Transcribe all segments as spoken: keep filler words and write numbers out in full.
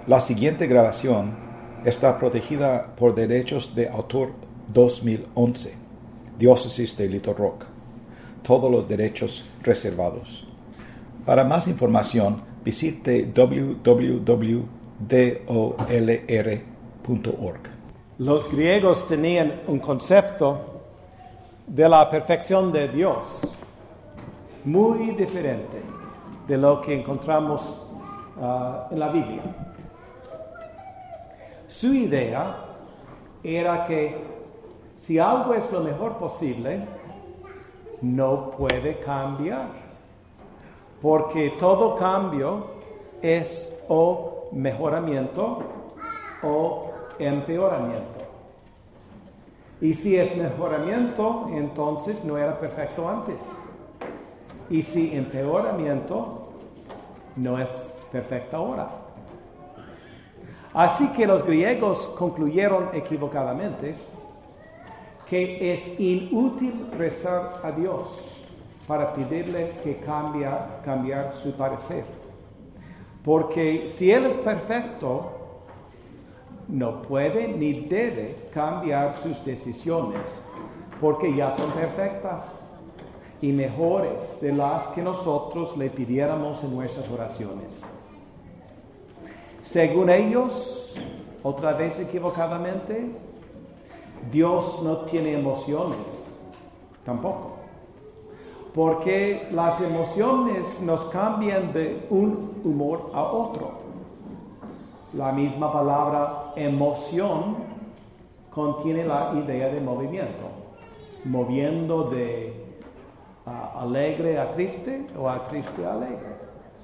La siguiente grabación está protegida por derechos de autor dos mil once, Diócesis de Little Rock. Todos los derechos reservados. Para más información, visite w w w punto d o l r punto org. Los griegos tenían un concepto de la perfección de Dios muy diferente de lo que encontramos uh, en la Biblia. Su idea era que si algo es lo mejor posible, no puede cambiar, porque todo cambio es o mejoramiento o empeoramiento. Y si es mejoramiento, entonces no era perfecto antes. Y si empeoramiento, no es perfecto ahora. Así que los griegos concluyeron equivocadamente que es inútil rezar a Dios para pedirle que cambie, cambiar su parecer. Porque si Él es perfecto, no puede ni debe cambiar sus decisiones, porque ya son perfectas y mejores de las que nosotros le pidiéramos en nuestras oraciones. Según ellos, otra vez equivocadamente, Dios no tiene emociones, tampoco. Porque las emociones nos cambian de un humor a otro. La misma palabra emoción contiene la idea de movimiento, moviendo de uh, alegre a triste o a triste a alegre.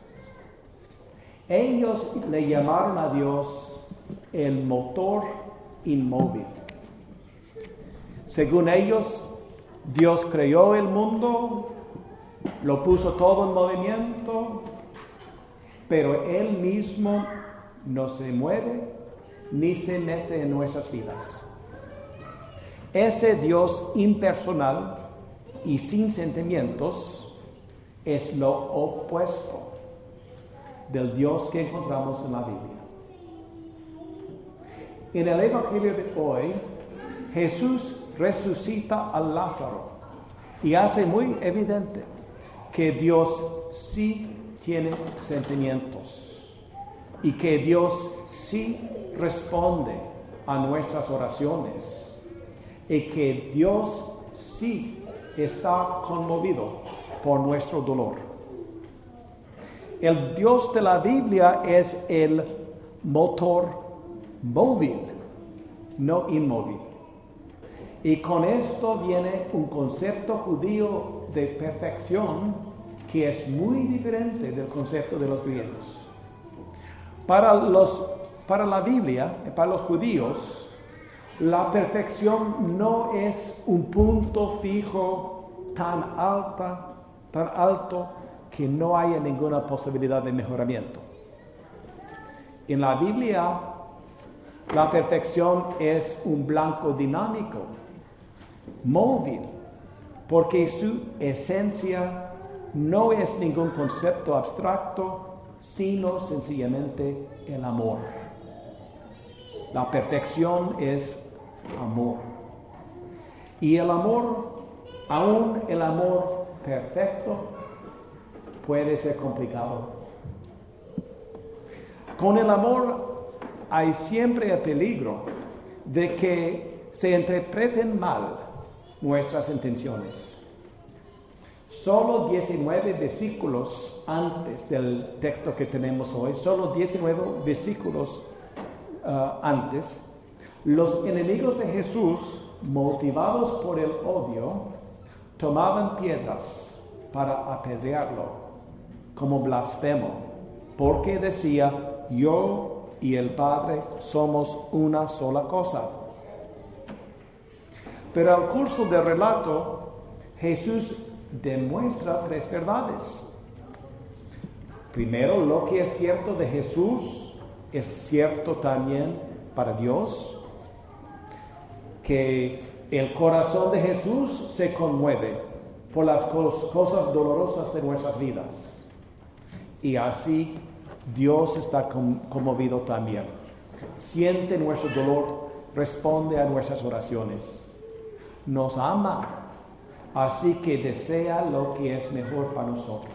Ellos le llamaron a Dios el motor inmóvil. Según ellos, Dios creó el mundo, lo puso todo en movimiento, pero Él mismo no se mueve ni se mete en nuestras vidas. Ese Dios impersonal y sin sentimientos es lo opuesto del Dios que encontramos en la Biblia. En el Evangelio de hoy, Jesús resucita a Lázaro y hace muy evidente que Dios sí tiene sentimientos y que Dios sí responde a nuestras oraciones y que Dios sí está conmovido por nuestro dolor. El Dios de la Biblia es el motor móvil, no inmóvil. Y con esto viene un concepto judío de perfección que es muy diferente del concepto de los griegos. Para, los, para la Biblia, para los judíos, la perfección no es un punto fijo tan alta, tan alto que no haya ninguna posibilidad de mejoramiento. En la Biblia, la perfección es un blanco dinámico, móvil, porque su esencia no es ningún concepto abstracto, sino sencillamente el amor. La perfección es amor. Y el amor, aún el amor perfecto, puede ser complicado. Con el amor hay siempre el peligro de que se interpreten mal nuestras intenciones. Solo diecinueve versículos antes del texto que tenemos hoy, solo diecinueve versículos uh, antes, los enemigos de Jesús, motivados por el odio, tomaban piedras para apedrearlo como blasfemo, porque decía: yo y el Padre somos una sola cosa. Pero al curso del relato, Jesús demuestra tres verdades. Primero, lo que es cierto de Jesús es cierto también para Dios, que el corazón de Jesús se conmueve por las cosas dolorosas de nuestras vidas. Y así Dios está con- conmovido también. Siente nuestro dolor, responde a nuestras oraciones. Nos ama, así que desea lo que es mejor para nosotros.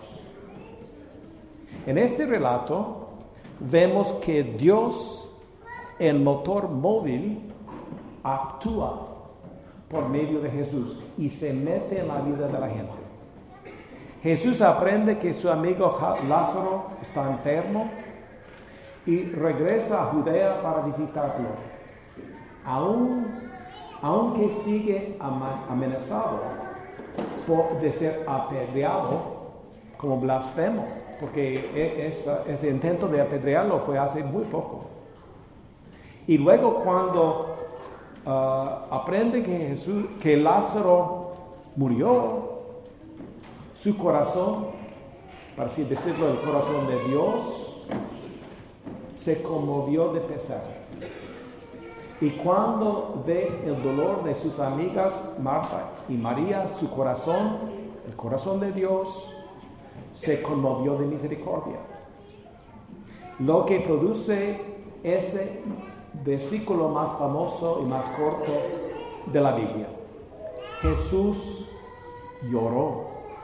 En este relato vemos que Dios, el motor móvil, actúa por medio de Jesús y se mete en la vida de la gente. Jesús aprende que su amigo Lázaro está enfermo y regresa a Judea para visitarlo. Aún, aunque sigue ama- amenazado por, de ser apedreado como blasfemo, porque e- esa- ese intento de apedrearlo fue hace muy poco. Y luego cuando uh, aprende que, Jesús, que Lázaro murió, su corazón, para así decirlo, el corazón de Dios, se conmovió de pesar. Y cuando ve el dolor de sus amigas Marta y María, su corazón, el corazón de Dios, se conmovió de misericordia. Lo que produce ese versículo más famoso y más corto de la Biblia. Jesús lloró.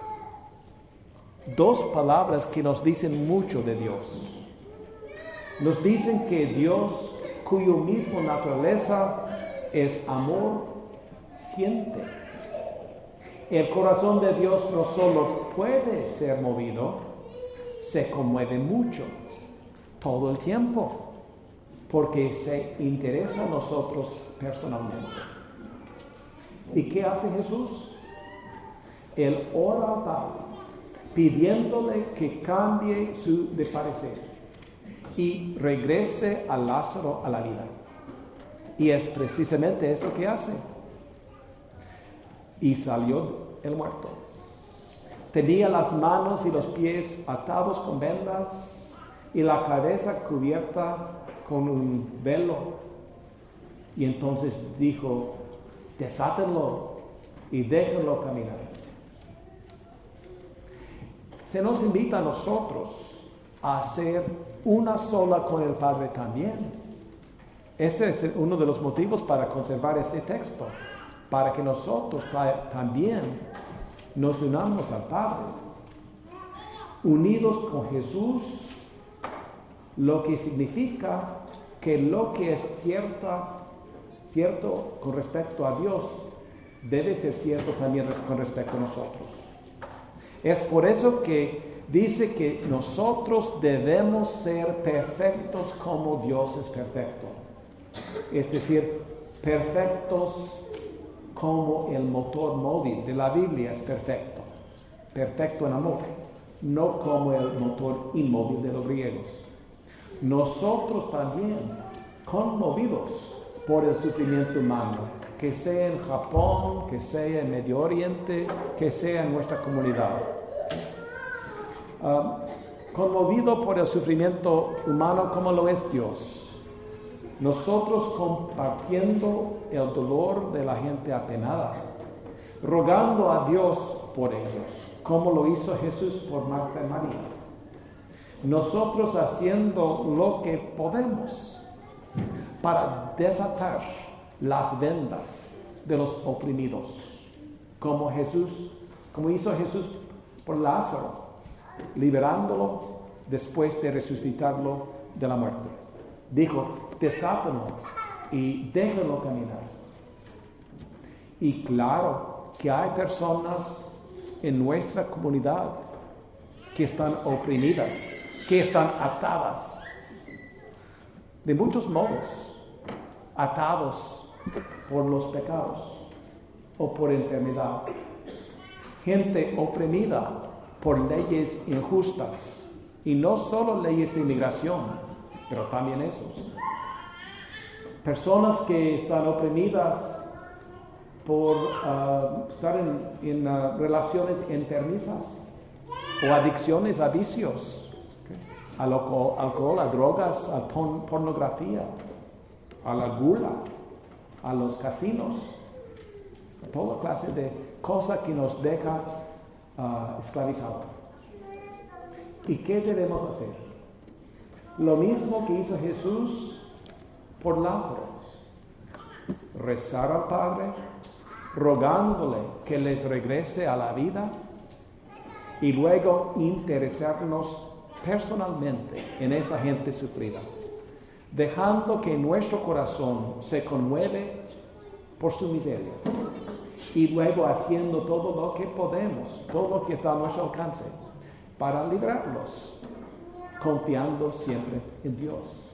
Dos palabras que nos dicen mucho de Dios. Nos dicen que Dios, cuyo mismo naturaleza es amor, siente. El corazón de Dios no solo puede ser movido, se conmueve mucho, todo el tiempo, porque se interesa a nosotros personalmente. ¿Y qué hace Jesús? Él ora al Padre, pidiéndole que cambie su de parecer y regrese a Lázaro a la vida. Y es precisamente eso que hace. Y salió el muerto. Tenía las manos y los pies atados con vendas y la cabeza cubierta con un velo. Y entonces dijo, desátenlo y déjenlo caminar. Se nos invita a nosotros a hacer una sola con el Padre también. Ese es uno de los motivos para conservar este texto, para que nosotros también nos unamos al Padre. Unidos con Jesús, lo que significa que lo que es cierto, cierto con respecto a Dios debe ser cierto también con respecto a nosotros. Es por eso que dice que nosotros debemos ser perfectos como Dios es perfecto. Es decir, perfectos como el motor móvil de la Biblia es perfecto. Perfecto en amor, no como el motor inmóvil de los griegos. Nosotros también, conmovidos por el sufrimiento humano, que sea en Japón, que sea en Medio Oriente, que sea en nuestra comunidad. Uh, conmovido por el sufrimiento humano como lo es Dios. Nosotros compartiendo el dolor de la gente apenada, rogando a Dios por ellos, como lo hizo Jesús por Marta y María. Nosotros haciendo lo que podemos para desatar las vendas de los oprimidos, como Jesús, como hizo Jesús por Lázaro, liberándolo después de resucitarlo de la muerte. Dijo, desátenlo y déjenlo caminar. Y claro que hay personas en nuestra comunidad que están oprimidas, que están atadas, de muchos modos, atados por los pecados o por enfermedad. Gente oprimida por leyes injustas, y no solo leyes de inmigración, pero también esos. Personas que están oprimidas por uh, estar en, en uh, relaciones enfermizas o adicciones a vicios, okay, al alcohol, alcohol, a drogas, a porn, pornografía, a la gula, a los casinos, a toda clase de cosas que nos deja uh, esclavizados. ¿Y qué debemos hacer? Lo mismo que hizo Jesús por Lázaro. Rezar al Padre, rogándole que les regrese a la vida y luego interesarnos personalmente en esa gente sufrida, dejando que nuestro corazón se conmueve por su miseria y luego haciendo todo lo que podemos, todo lo que está a nuestro alcance para librarlos, confiando siempre en Dios.